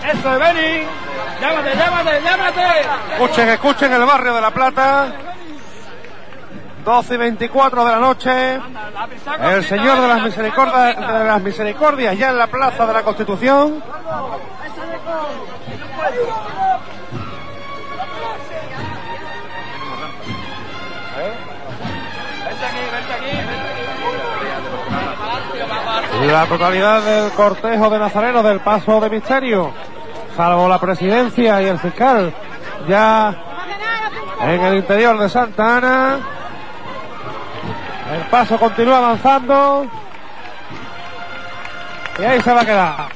Eso es, Beni. Llámate. Escuchen el barrio de La Plata. 12:24 de la noche. El Señor de las Misericordias ya en la Plaza de la Constitución. La totalidad del cortejo de nazarenos del Paso de Misterio, salvo la presidencia y el fiscal, ya en el interior de Santa Ana. El paso continúa avanzando y ahí se va a quedar.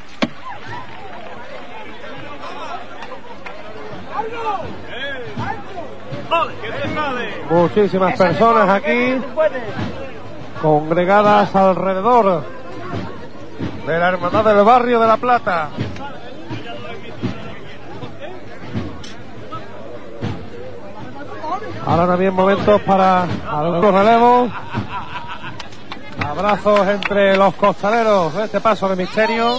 Muchísimas personas aquí congregadas alrededor de la Hermandad del Barrio de La Plata. Ahora también momentos para algunos relevos. Abrazos entre los costaleros de este Paso de Misterio.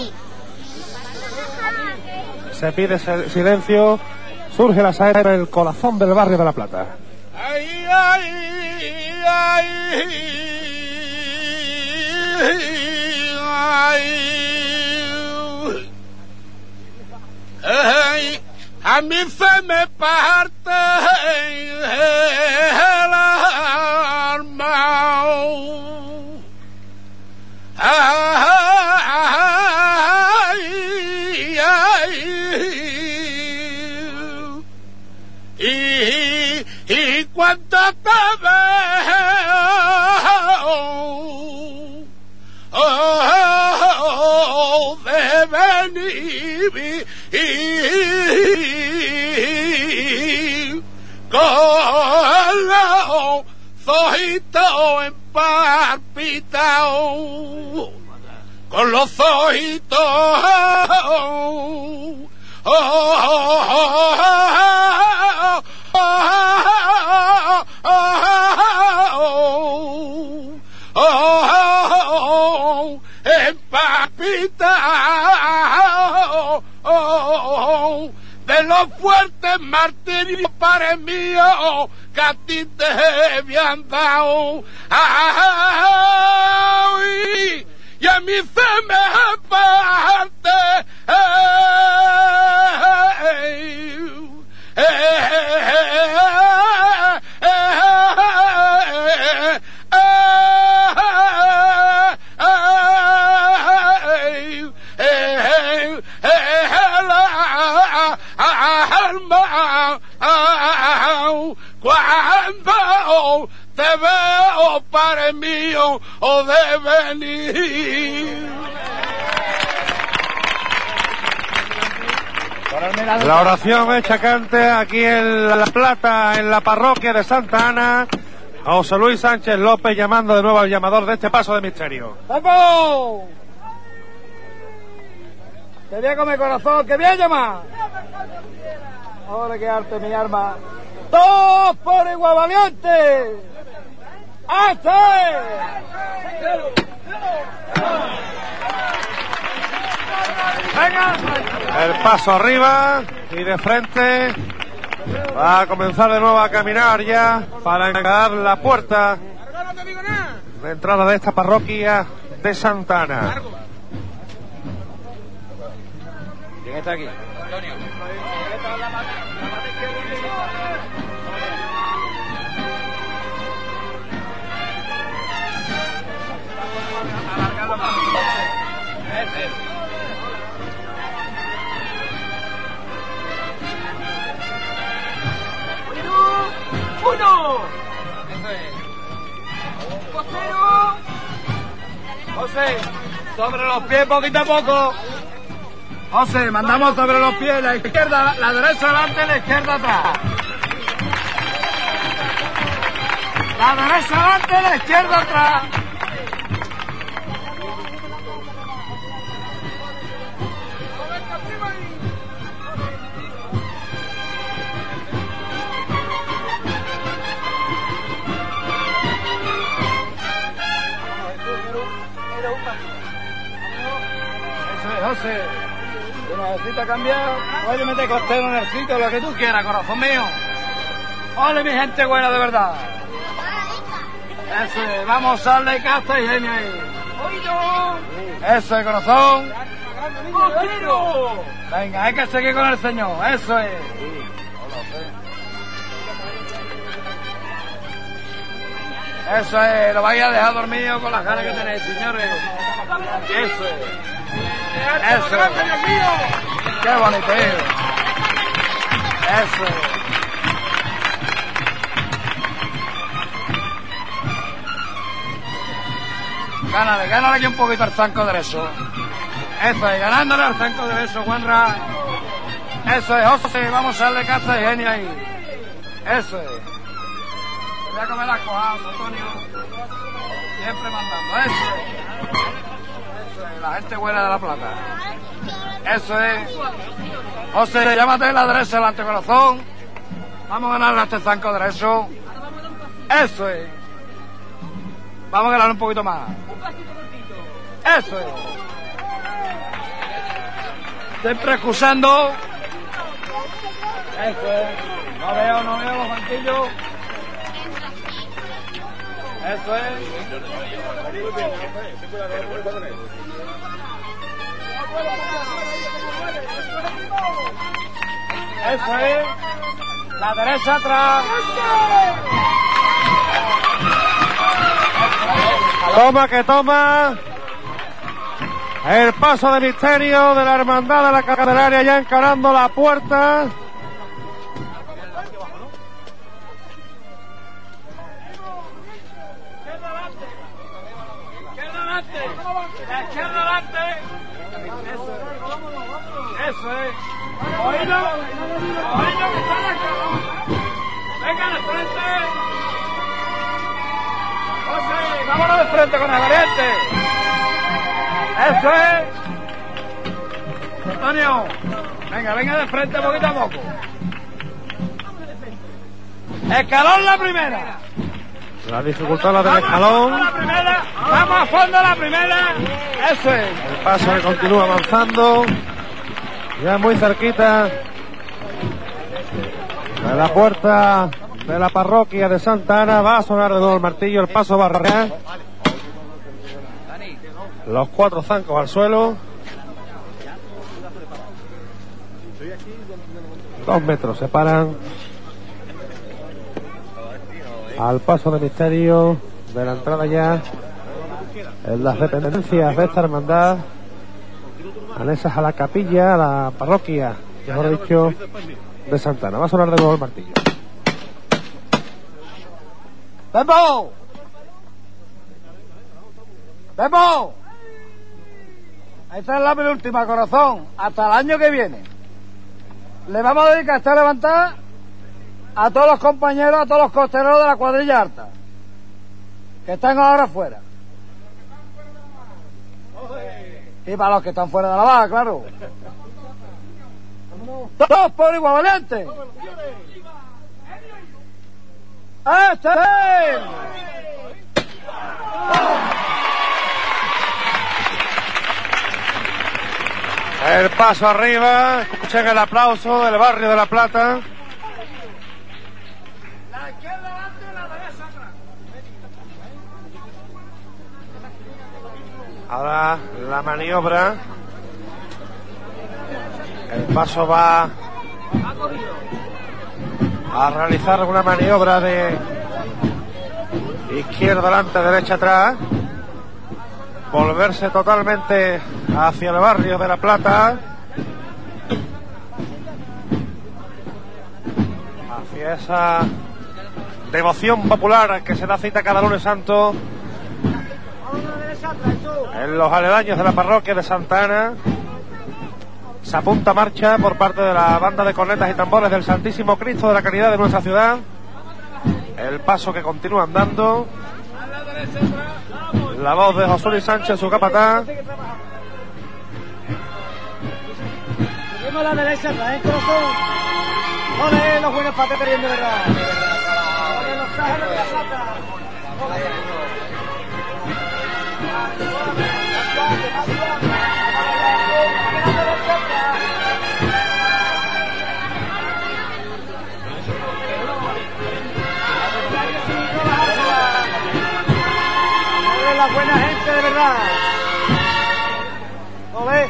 Se pide silencio. Surge la saeta del corazón del Barrio de La Plata. Ay, ay, ay, ay, ay, a mí se me parte el alma. Ay, ay, y cuando te veo de venir con los ojitos empalpitados, con los ojitos empapitao de los fuertes martirios, Padre mío, que a ti te habían dado. Ay, y a mí se me parte cuando te veo, Padre mío, o de venir. La oración hecha cante aquí en La Plata, en la parroquia de Santa Ana. A José Luis Sánchez López llamando de nuevo al llamador de este Paso de Misterio. ¡Vamos! ¡Que bien con mi corazón! ¡Que bien llamar! Ahora que arte mi arma. ¡Todos por igual valiente! ¡Hasta! ¡Venga! El paso arriba y de frente. Va a comenzar de nuevo a caminar ya para encarar la puerta de entrada de esta parroquia de Santa Ana. ¿Quién está aquí? ¡Uno! José, sobre los pies poquito a poco. José, mandamos sobre los pies, la izquierda, la derecha adelante, la izquierda atrás. La derecha adelante, la izquierda atrás. José, Si necesitas cambiar, puedes meter costero en el sitio, lo que tú quieras, corazón mío. Ole, mi gente buena de verdad. Eso es, vamos a darle casta y genio ahí. Eso es, corazón. Venga, hay que seguir con el señor, eso es. Eso es, lo vais a dejar dormido con las ganas que tenéis, señores. Eso es. Eso es. Qué bonito, hijo. Eso es. Gánale aquí un poquito al zanco derecho. Eso es, ganándole al zanco derecho, Juanra. Eso es, José, vamos a darle caza y genio ahí. Eso es. Voy a comer las cojadas, Antonio. Siempre mandando, eso es. Eso es, la gente buena de La Plata. Eso es. José, llámate la derecha delante, corazón. Vamos a ganarle a este zanco derecho. Eso es. Vamos a ganar un poquito más. Eso es. Siempre excusando. Eso es. No veo los banquillos. Eso es. Eso es. La derecha atrás. Toma que toma. El paso de misterio de la hermandad de la Candelaria ya encarando la puerta. Eso es. Oído, que sale acá. Venga de frente. José, vámonos de frente con el valiente. Eso es. Antonio, venga de frente poquito a poco. Escalón la primera. La dificultad la del escalón. Vamos a fondo la primera. Eso es. El paso que continúa avanzando. Ya muy cerquita de la puerta de la parroquia de Santa Ana. Va a sonar de nuevo el martillo. El paso va a arrancar. Los 4 zancos al suelo. 2 metros separan al paso de misterio de la entrada ya en las dependencias de esta hermandad, anexas a la capilla, a la parroquia, mejor dicho, de Santa Ana. Va a sonar de nuevo el martillo. ¡Pepo! ¡Pepo! Esta es la penúltima, corazón, hasta el año que viene. Le vamos a dedicar esta levantada a todos los compañeros, a todos los costeros de la cuadrilla alta, que están ahora fuera. Y para los que están fuera de la baja, claro. Todos por igual, valiente. ¡Este es! El paso arriba, escuchen el aplauso del barrio de La Plata. La izquierda adelante y la derecha atrás. Ahora la maniobra. El paso va a realizar una maniobra de izquierda adelante, derecha atrás. Volverse totalmente hacia el barrio de La Plata, hacia esa devoción popular que se da cita cada lunes santo en los aledaños de la parroquia de Santa Ana. Se apunta marcha por parte de la banda de cornetas y tambores del Santísimo Cristo de la Caridad de nuestra ciudad. El paso que continúa andando. La voz de José Luis Sánchez, su capataz. Seguimos la derecha atrás, corazón. ¡Ole, los buenos pates queriendo de verdad! ¡Ole, los cajeros de La Plata! ¡Ole! atrás. ¡Ole!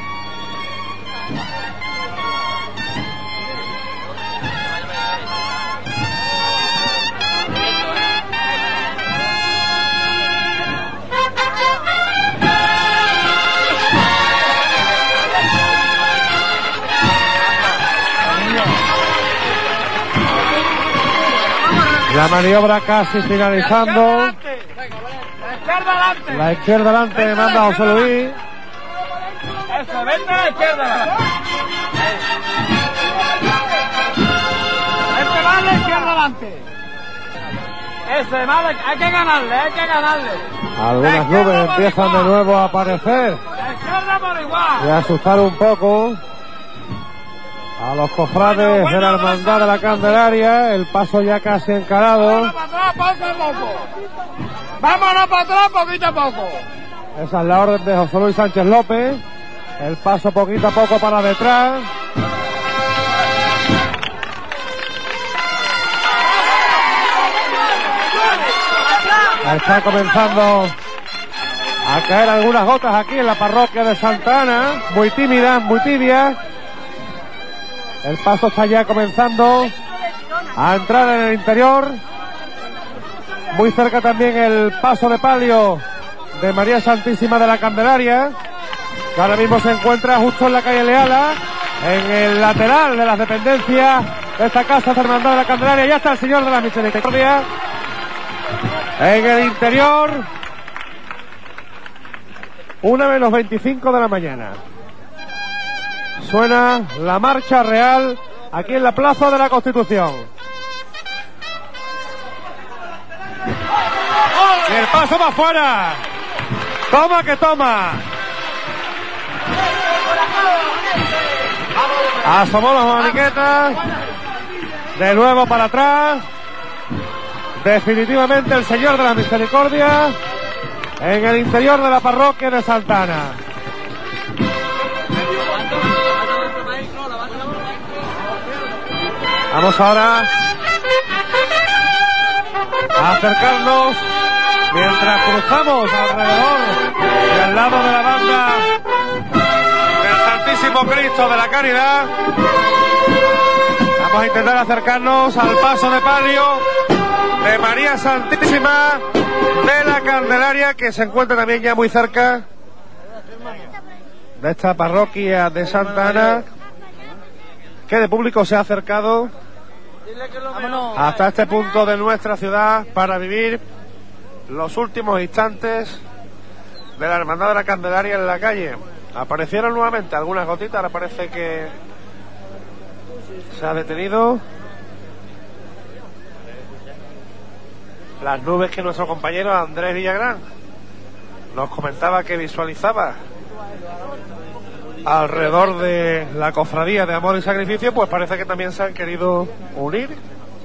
La maniobra casi finalizando. La izquierda adelante manda José Luis. Eso, vente a la izquierda. Vente más a la izquierda adelante. Ese, más, hay que ganarle. Algunas nubes empiezan de nuevo a aparecer La izquierda por igual. y a asustar un poco a los cofrades de la Hermandad de la Candelaria. El paso ya casi encarado. Vámonos para atrás, poco a poco. Vámonos para atrás, poquito a poco. Esa es la orden de José Luis Sánchez López. El paso poquito a poco para detrás. Está comenzando a caer algunas gotas aquí en la parroquia de Santa Ana. Muy tímidas, muy tibias. El paso está ya comenzando a entrar en el interior. Muy cerca también el paso de palio de María Santísima de la Candelaria, que ahora mismo se encuentra justo en la calle Leala, en el lateral de las dependencias de esta casa de Hermandad de la Candelaria. Ya está el Señor de la Misericordia en el interior. 1:25 de la mañana. Suena la marcha real aquí en la Plaza de la Constitución. Y el paso va afuera. Toma que toma. Asomó las maniquetas. De nuevo para atrás. Definitivamente el Señor de la Misericordia en el interior de la parroquia de Santa Ana. Vamos ahora a acercarnos mientras cruzamos alrededor y al lado de la banda del Santísimo Cristo de la Caridad. Vamos a intentar acercarnos al paso de palio de María Santísima de la Candelaria, que se encuentra también ya muy cerca de esta parroquia de Santa Ana, que de público se ha acercado hasta este punto de nuestra ciudad para vivir los últimos instantes de la Hermandad de la Candelaria en la calle. Aparecieron nuevamente algunas gotitas, ahora parece que se ha detenido. Las nubes que nuestro compañero Andrés Villagrán nos comentaba que visualizaba alrededor de la cofradía de Amor y Sacrificio, pues parece que también se han querido unir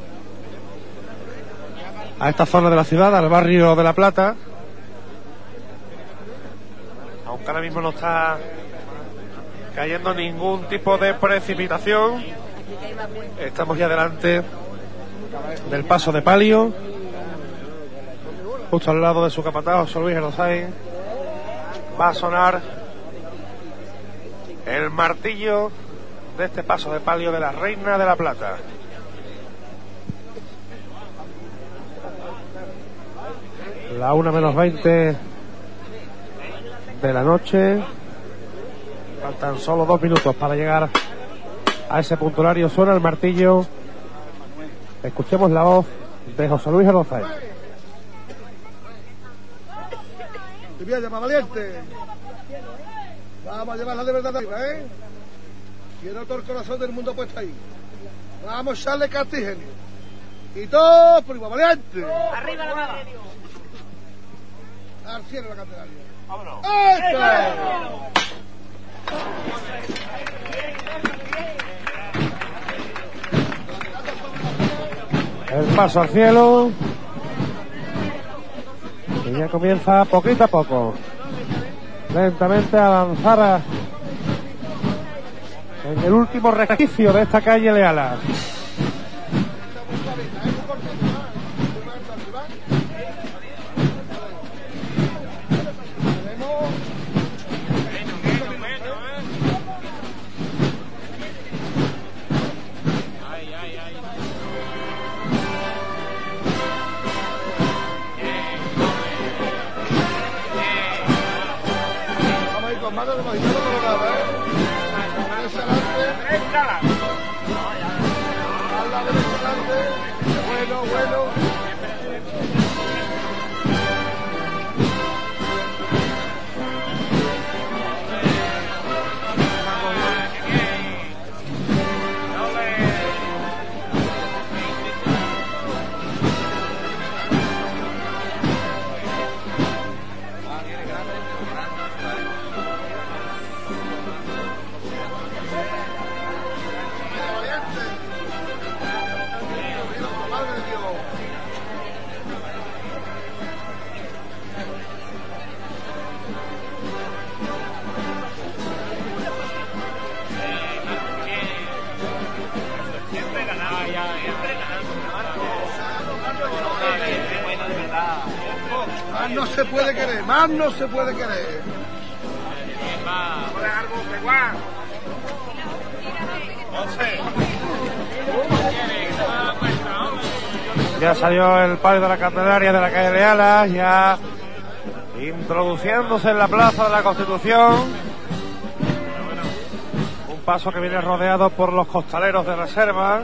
a esta zona de la ciudad, al barrio de La Plata, aunque ahora mismo no está cayendo ningún tipo de precipitación. Estamos ya delante del paso de palio, justo al lado de su capataz José Luis Erdozain. Va a sonar el martillo de este paso de palio de la Reina de la Plata. La 1:20 de la noche. Faltan solo 2 minutos para llegar a ese punto horario. Suena el martillo. Escuchemos la voz de José Luis Erdozain. Te voy a llamar valiente. Vamos a llevar la libertad de arriba, ¿eh? Quiero todo el corazón del mundo puesto ahí. Vamos a echarle castígeno. Y todo por igual, valiente. Arriba la mano. Al cielo la Candelaria. Vámonos. El paso al cielo. Y ya comienza poquito a poco, lentamente, a avanzar en el último resquicio de esta calle Leala. la derecha grande. Bueno. Más no se puede querer, más no se puede querer. Ya salió el palio de la Candelaria de la calle de Alas, ya introduciéndose en la Plaza de la Constitución. Un paso que viene rodeado por los costaleros de reserva.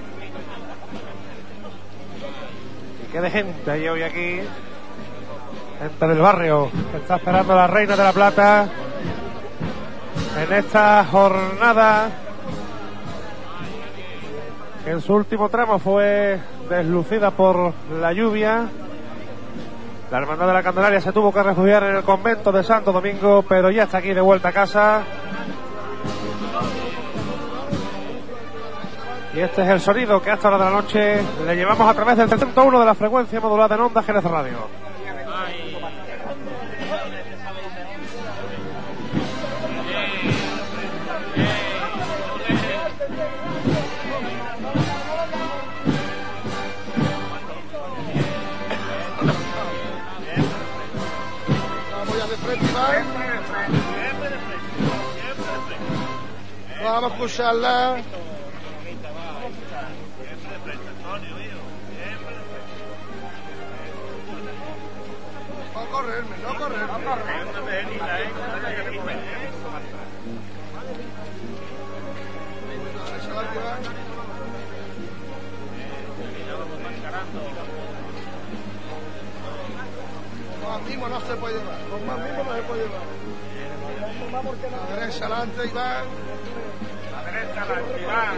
Y qué de gente hay hoy aquí. Gente del barrio que está esperando a la Reina de la Plata en esta jornada que en su último tramo fue deslucida por la lluvia. La Hermandad de la Candelaria se tuvo que refugiar en el convento de Santo Domingo, pero ya está aquí de vuelta a casa. Y este es el sonido que a esta hora de la noche le llevamos a través del 101 de la frecuencia modulada en Onda Jerez Radio. Vamos a escucharla. No correrme. Más mismo no se puede llevar. Con más mismo no se puede llevar. La derecha adelante, Iván. La derecha adelante, Iván.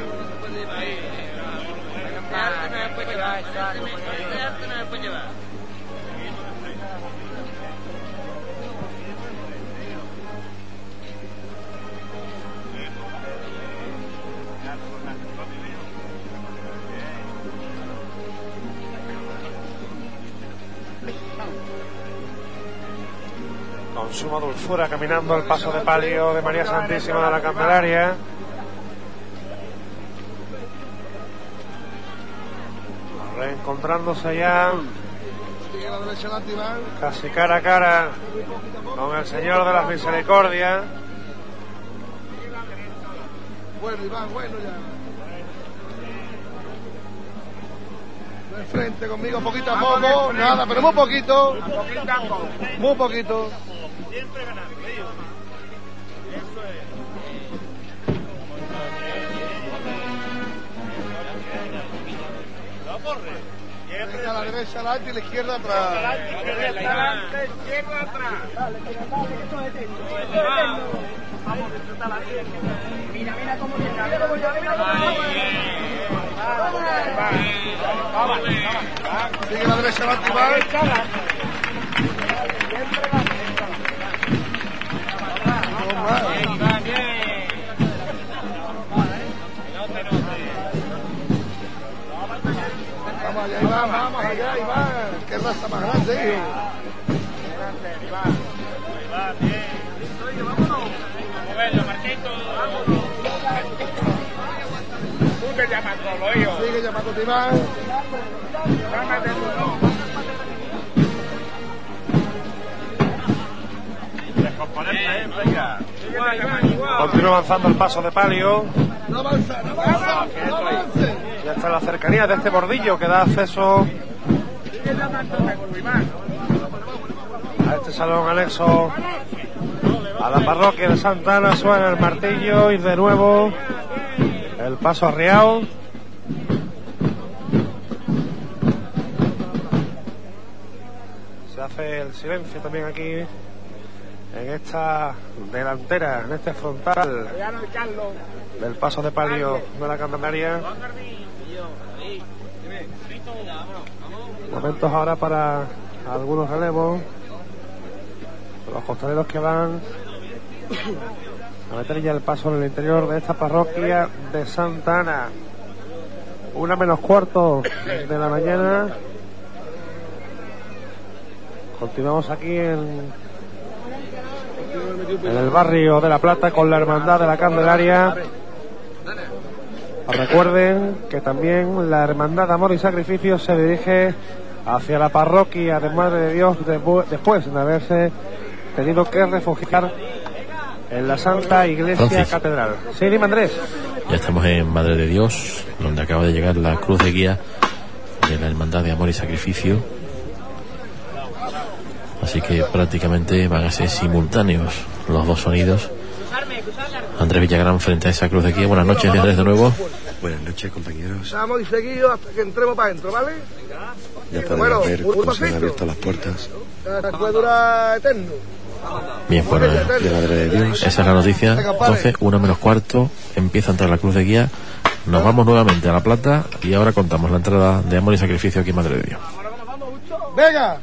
Con suma dulzura caminando el paso de palio de María Santísima de la Candelaria. Reencontrándose ya casi cara a cara con el Señor de las Misericordias. Bueno, Iván, bueno ya. Enfrente conmigo, poquito a poco, nada, pero muy poquito. Muy poquito. Siempre ganando, tío. Eso es. No corre. A la derecha adelante y la izquierda atrás. Adelante, izquierda atrás. Dale, que esto es eterno. Vamos, disfrútala bien. Mira cómo llega. Vamos. Sigue la derecha adelante, Iván. Vamos allá, Iván. Qué raza más grande, hijo. Iván, bien. Vámonos. A verlo, Marquito. Sigue llamándolo, hijo. Sigue llamándote, Iván. Continúa avanzando el paso de palio. No avance. Ya está en la cercanía de este bordillo que da acceso a este salón anexo a la parroquia de Santa Ana. Suena el martillo y de nuevo El paso arriado. Se hace el silencio también aquí en esta delantera, en este frontal del paso de palio de la Candelaria. Momentos ahora para algunos relevos. Los costaleros que van a meter ya el paso en el interior de esta parroquia de Santa Ana. 1:15 de la mañana. Continuamos aquí en el barrio de La Plata con la Hermandad de la Candelaria. Recuerden que también la Hermandad de Amor y Sacrificio se dirige hacia la parroquia de Madre de Dios después de haberse tenido que refugiar en la Santa Iglesia Francis. Catedral. Sí, dime, Andrés. Ya estamos en Madre de Dios, donde acaba de llegar la cruz de guía de la Hermandad de Amor y Sacrificio. Así que prácticamente van a ser simultáneos los dos sonidos. Andrés Villagrán frente a esa cruz de guía. Buenas noches, Andrés, de nuevo. Buenas noches, compañeros. Vamos y seguidos hasta que entremos para adentro, ¿vale? Ya podemos ver cómo se han abierto las puertas Puede durar eterno. Bien, pues de Madre de Dios. esa es la noticia. Entonces, 1:15, empieza a entrar la cruz de guía. Nos vamos nuevamente a La Plata y ahora contamos la entrada de Amor y Sacrificio aquí en Madre de Dios. ¡Venga!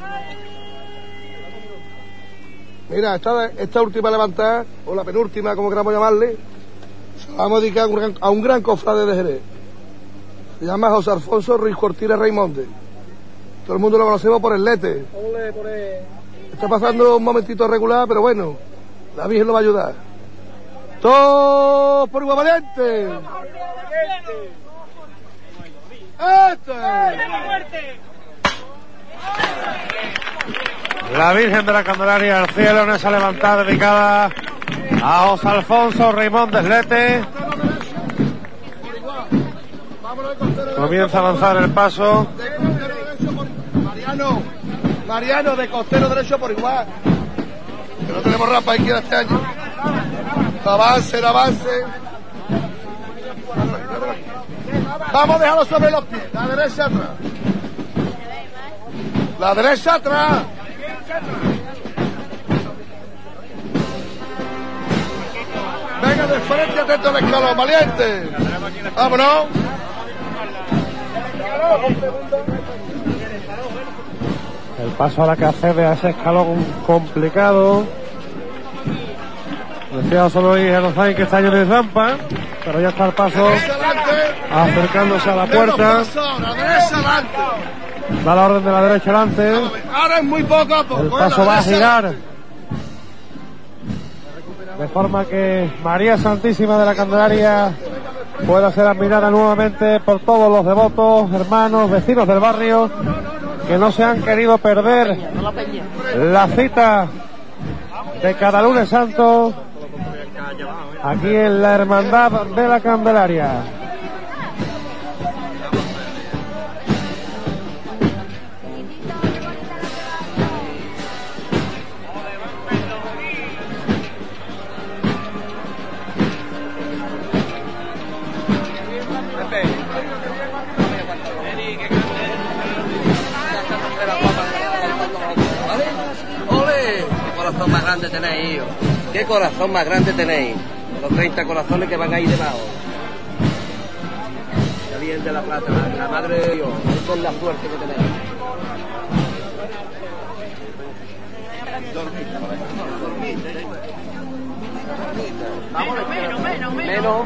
Mira, esta última levantada, o la penúltima, como queramos llamarle, se la vamos a dedicar a un gran cofrade de Jerez. Se llama José Alfonso Ruiz Cortines Raimonde. Todo el mundo lo conocemos por el Lete. Está pasando un momentito regular, pero bueno, la Virgen lo va a ayudar. ¡Todos por igual valiente! La Virgen de la Candelaria al cielo en esa levantada dedicada a José Alfonso Raimondes Lete. Comienza a avanzar el paso. Mariano de costero derecho por igual. Que no tenemos rampa izquierda este año. El avance. Vamos a dejarlo sobre los pies. La derecha atrás. La derecha atrás. Venga de frente, atento al escalón, valiente. Vámonos. El paso a la que accede a ese escalón complicado. Decía solo Luis Elozain que está lleno de rampa, pero ya está el paso acercándose a la puerta. Da la orden de la derecha adelante. Ahora es muy poco a poco. El paso va a girar de forma que María Santísima de la Candelaria pueda ser admirada nuevamente por todos los devotos, hermanos, vecinos del barrio, que no se han querido perder la cita de cada lunes santo aquí en la Hermandad de la Candelaria. Más grande tenéis, hijo. ¿Qué corazón más grande tenéis? Los 30 corazones que van ahí debajo. La Virgen de la Plata, la Madre de Dios, con la suerte que tenéis. Menos.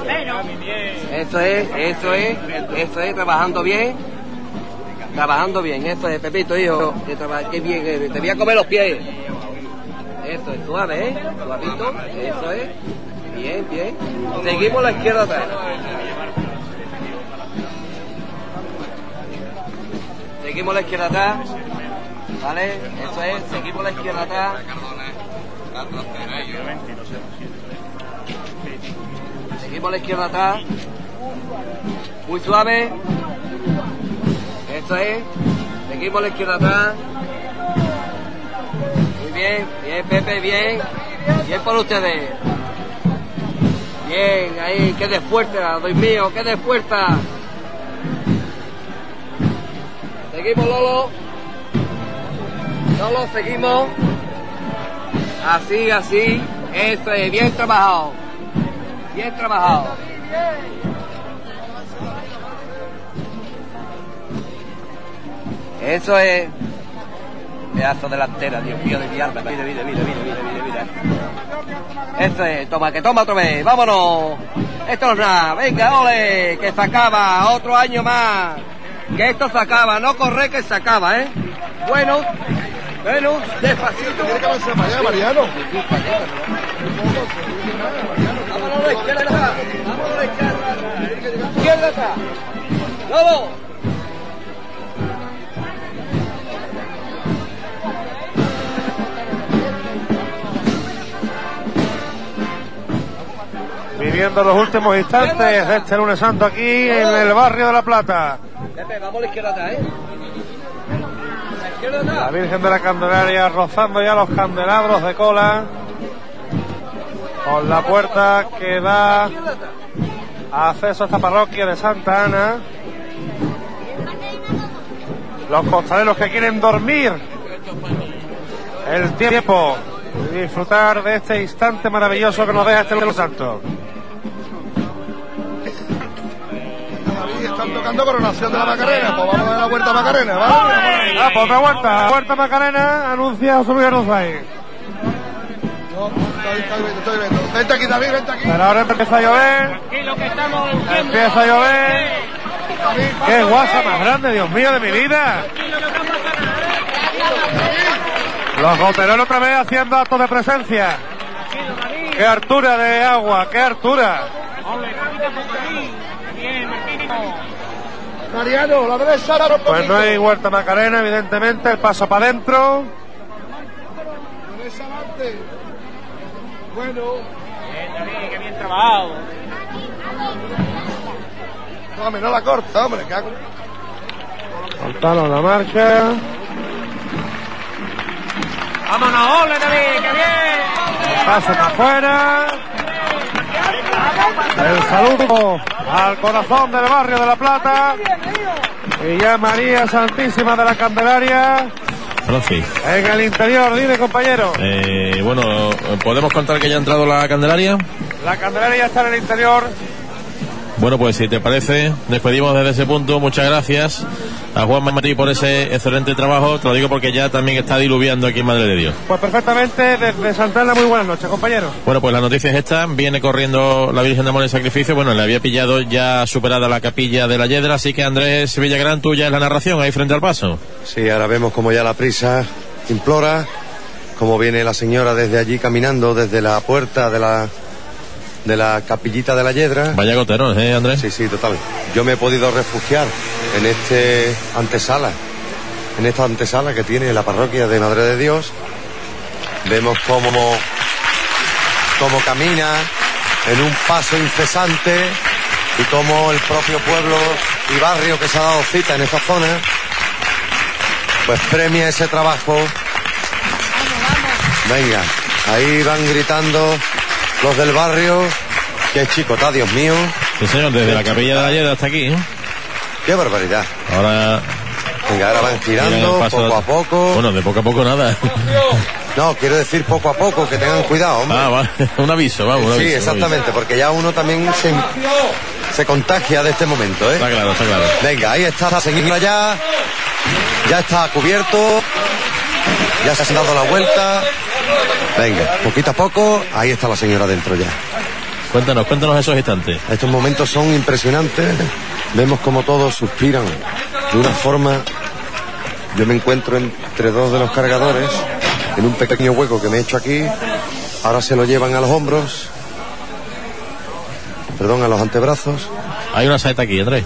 Eso es, trabajando bien. Trabajando bien, eso es, Pepito, hijo. Qué bien, te voy a comer los pies. Eso es, suave, suavito, eso es, bien, bien. Seguimos la izquierda atrás. Seguimos la izquierda atrás, ¿vale? Eso es, seguimos la izquierda atrás. Seguimos la izquierda atrás. Muy suave. Eso es, seguimos la izquierda atrás. Bien, bien, Pepe, bien. Bien por ustedes. Bien, ahí, que de fuerza, Dios mío, que de fuerza. Seguimos, Lolo. Lolo, seguimos. Así, así. Eso es, bien trabajado. Bien trabajado. Eso es. Pedazo delantera, Dios mío de mi alma. Mira. Eso es, toma, que toma otra vez. Vámonos. Esto no es nada. Venga, ole, que se acaba. Otro año más. Que esto se acaba. No corre, que se acaba, ¿eh? Bueno, despacito. Tiene que avanzar para allá, Mariano. Vámonos a la izquierda atrás. Vámonos a la izquierda atrás. Izquierda atrás. ¡Lobo! Viviendo los últimos instantes de este lunes santo aquí en el barrio de La Plata. Pepe, vamos a la izquierda atrás, ¿eh? La izquierda La atrás. Virgen de la Candelaria rozando ya los candelabros de cola con la puerta que da acceso a esta parroquia de Santa Ana. Los costaleros que quieren dormir el tiempo y disfrutar de este instante maravilloso que nos deja este lunes santo. Están tocando Coronación de la Macarena, pues vamos a dar la vuelta a Macarena, ¿vale? Ah, pues otra vuelta. Vuelta Macarena anuncia José Luis Aruzay. No, estoy viendo. Vente aquí, David, vente aquí. Pero ahora empieza a llover. Empieza a llover. ¡Qué guasa más grande, Dios mío, de mi vida! Los goteros otra vez haciendo actos de presencia. ¡Qué altura de agua! ¡Qué altura! Mariano, la derecha ahora un Pues poquito. no hay vuelta Macarena, evidentemente. El paso para adentro. La derecha adelante. Bueno. David, que bien trabajado. No, hombre, no la corta, hombre. Que hago... Soltaron la marcha. Vámonos, ole, David, que bien. Paso para afuera. El saludo al corazón del barrio de La Plata. Y ya María Santísima de la Candelaria Francis. en el interior. Dime, compañero. Bueno, ¿podemos contar que ya ha entrado la Candelaria? La Candelaria ya está en el interior. Bueno, pues si te parece, despedimos desde ese punto. Muchas gracias a Juan Martí por ese excelente trabajo. Te lo digo porque ya también está diluviando aquí en Madre de Dios. Pues perfectamente, desde Santana, muy buenas noches, compañero. Bueno, pues la noticia es esta. Viene corriendo la Virgen de Amor y Sacrificio. Bueno, le había pillado ya superada la capilla de la Yedra. Así que Andrés Villagrán, tuya es la narración ahí frente al paso. Sí, ahora vemos como ya la prisa implora, como viene la señora desde allí caminando, desde la puerta de la capillita de la Yedra. Vaya goteros, Andrés. Sí, total. Yo me he podido refugiar en esta antesala que tiene la parroquia de Madre de Dios. Vemos cómo camina en un paso incesante y cómo el propio pueblo y barrio que se ha dado cita en esta zona pues premia ese trabajo. Venga, ahí van gritando los del barrio. Qué chicota, Dios mío. Sí, señor, desde la capilla de la Yedra hasta aquí. Qué barbaridad. Ahora... Venga, ahora van girando poco a poco. Bueno, de poco a poco nada. No, quiero decir poco a poco, que tengan cuidado, hombre. Ah, vale. Un aviso, vamos. Sí, exactamente, porque ya uno también se contagia de este momento, ¿eh? Está claro. Venga, ahí está, seguimos allá. Ya está cubierto. Ya se ha dado la vuelta. Venga, poquito a poco, ahí está la señora dentro ya. Cuéntanos esos instantes. Estos momentos son impresionantes. Vemos como todos suspiran de una forma. Yo me encuentro entre dos de los cargadores en un pequeño hueco que me he hecho aquí. Ahora se lo llevan a los hombros. Perdón, a los antebrazos. Hay una saeta aquí, Andrés.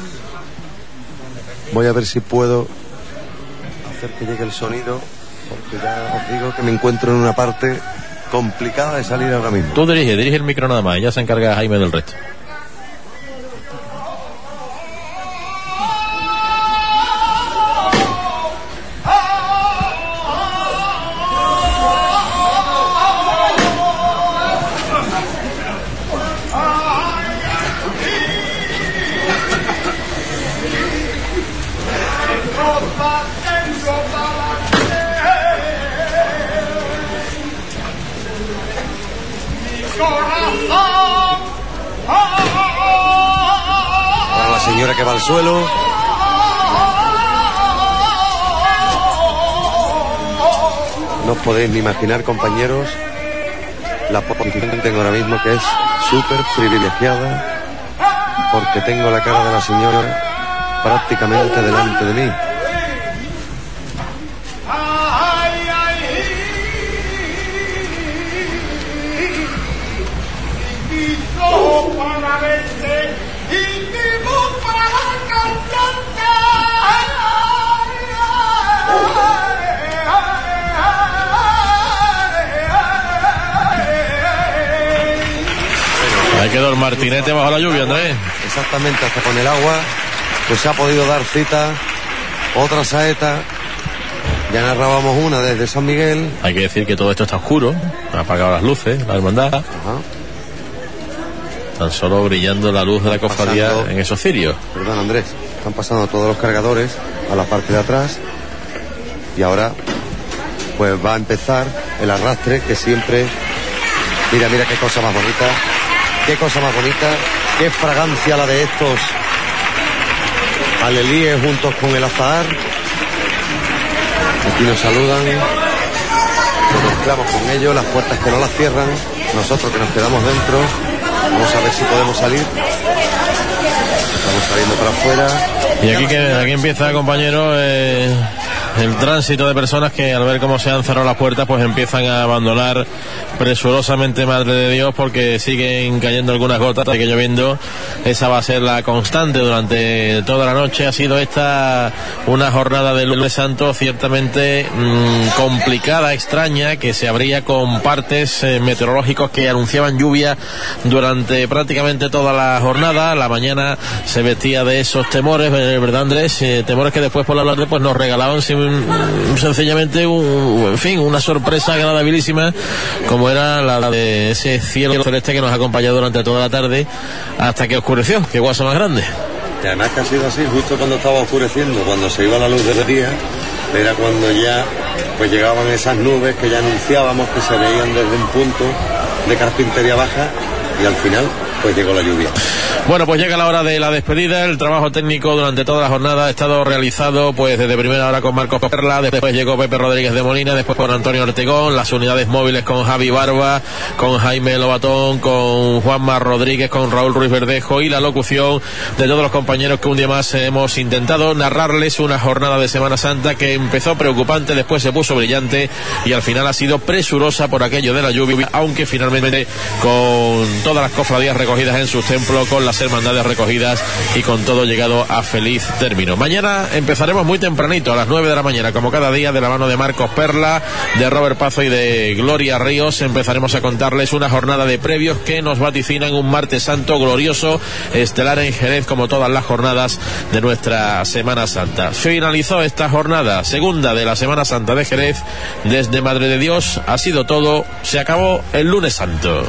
Voy a ver si puedo hacer que llegue el sonido, porque ya os digo que me encuentro en una parte complicada de salir ahora mismo. Tú dirige el micro nada más, ya se encarga Jaime del resto. señora que va al suelo. No os podéis ni imaginar, compañeros, la posición que tengo ahora mismo, que es súper privilegiada, porque tengo la cara de la señora prácticamente delante de mí. Ahí quedó el martinete bajo la lluvia, Andrés. Exactamente, hasta con el agua pues se ha podido dar cita otra saeta. Ya narrábamos una desde San Miguel. Hay que decir que todo esto está oscuro, han apagado las luces, la hermandad. Ajá. Tan solo brillando la luz de la cofradía en esos cirios. Perdón, Andrés, están pasando todos los cargadores a la parte de atrás y ahora pues va a empezar el arrastre, que siempre... Mira qué cosa más bonita, qué cosa más bonita, qué fragancia la de estos alelíes juntos con el azahar. Aquí nos saludan, nos mezclamos con ellos, las puertas que no las cierran, nosotros que nos quedamos dentro. Vamos a ver si podemos salir. Estamos saliendo para afuera. Y aquí empieza, compañero, el tránsito de personas que, al ver cómo se han cerrado las puertas, pues empiezan a abandonar presurosamente, Madre de Dios, porque siguen cayendo algunas gotas, sigue lloviendo. Esa va a ser la constante durante toda la noche. Ha sido esta una jornada del lunes santo ciertamente complicada, extraña, que se abría con partes meteorológicos que anunciaban lluvia durante prácticamente toda la jornada. La mañana se vestía de esos temores, ¿verdad, Andrés? Temores que después por la tarde pues nos regalaban sencillamente una sorpresa agradabilísima, como era la de ese cielo celeste que nos ha acompañado durante toda la tarde hasta que oscureció. Qué guasa más grande. Y además que ha sido así, justo cuando estaba oscureciendo, cuando se iba la luz del día, era cuando ya pues llegaban esas nubes que ya anunciábamos que se veían desde un punto de Carpintería Baja, y al final pues llegó la lluvia. Bueno, pues llega la hora de la despedida. El trabajo técnico durante toda la jornada ha estado realizado pues desde primera hora con Marcos Perla, después llegó Pepe Rodríguez de Molina, después con Antonio Ortegón, las unidades móviles con Javi Barba, con Jaime Lobatón, con Juanma Rodríguez, con Raúl Ruiz Verdejo, y la locución de todos los compañeros que un día más hemos intentado narrarles una jornada de Semana Santa que empezó preocupante, después se puso brillante y al final ha sido presurosa por aquello de la lluvia, aunque finalmente con todas las cofradías recogidas en sus templos, con las hermandades recogidas y con todo llegado a feliz término. Mañana empezaremos muy tempranito, a las 9 de la mañana, como cada día, de la mano de Marcos Perla, de Robert Pazo y de Gloria Ríos. Empezaremos a contarles una jornada de previos que nos vaticinan un martes santo glorioso, estelar en Jerez, como todas las jornadas de nuestra Semana Santa. Finalizó esta jornada segunda de la Semana Santa de Jerez. Desde Madre de Dios ha sido todo. Se acabó el lunes santo.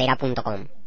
maderera.com.